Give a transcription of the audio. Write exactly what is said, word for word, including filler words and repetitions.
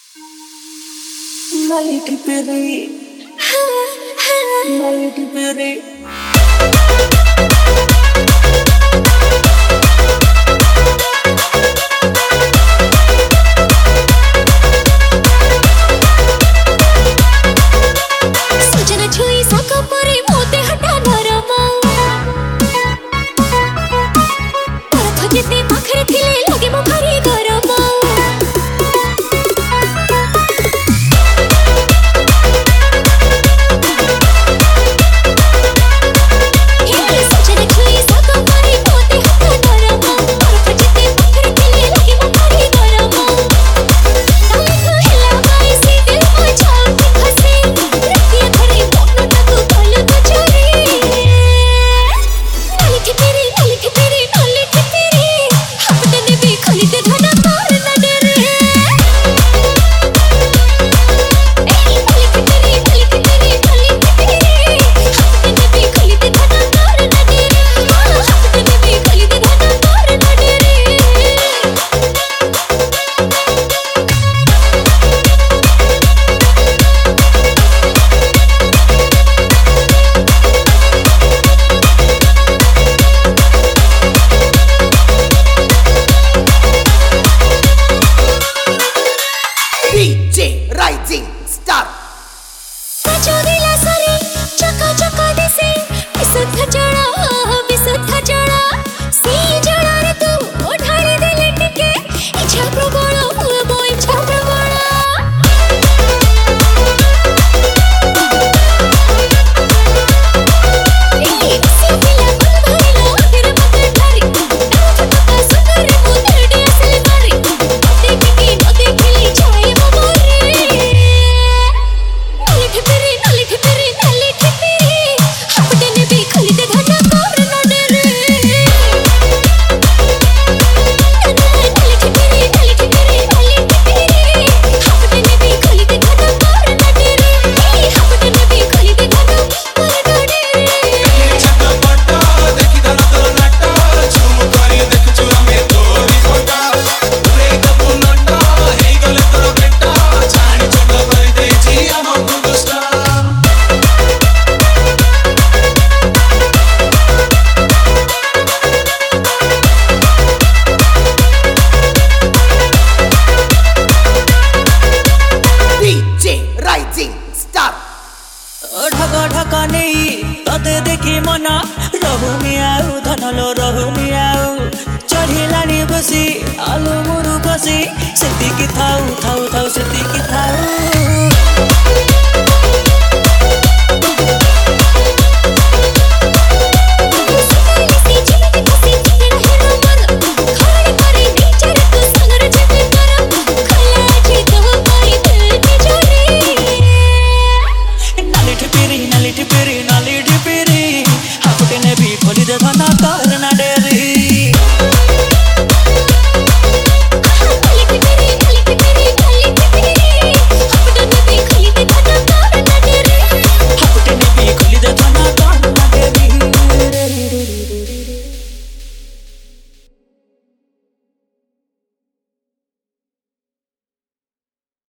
Light pere, light pere. सजना छुई सका परे मोते हटा नरमा परख जेते पाखरे थिले लगे मो भारी गरमा Rising Star कचौरीला सरे चका चका दिसे विसुद्ध जड़ा विसुद्ध जड़ा सी जड़ा रे तू ओढारी देले टिके इच्छा प्रबल मो इच्छा प्रबल ए सिपिला मन भरिलो फिर मत ठारी डाउट पका सुंदर मो तेरे असली मारी देख के न देखली छाए मो ढका ढका नहीं तते देखी मना रहु मियाऊ धनलो रहु मियाऊ चढ़िलानी बसी आलू मुरु बसी सेतिकी थाउ थाउ थाउ